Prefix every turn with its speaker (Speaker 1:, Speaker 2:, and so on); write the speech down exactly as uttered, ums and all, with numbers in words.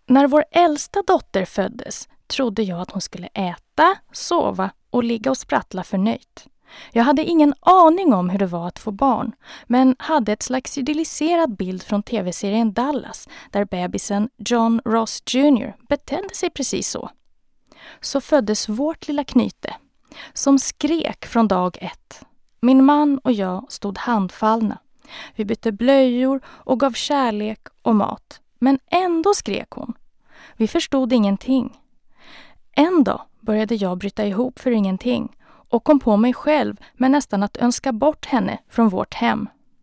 Speaker 1: När vår äldsta dotter föddes trodde jag att hon skulle äta, sova och ligga och sprattla förnöjt. Jag hade ingen aning om hur det var att få barn, men hade ett slags idealiserad bild från tv-serien Dallas där bebisen John Ross junior betedde sig precis så. Så föddes vårt lilla knyte, som skrek från dag ett. Min man och jag stod handfallna. Vi bytte blöjor och gav kärlek och mat, men ändå skrek hon. Vi förstod ingenting. En dag började jag bryta ihop för ingenting och kom på mig själv med nästan att önska bort henne från vårt hem.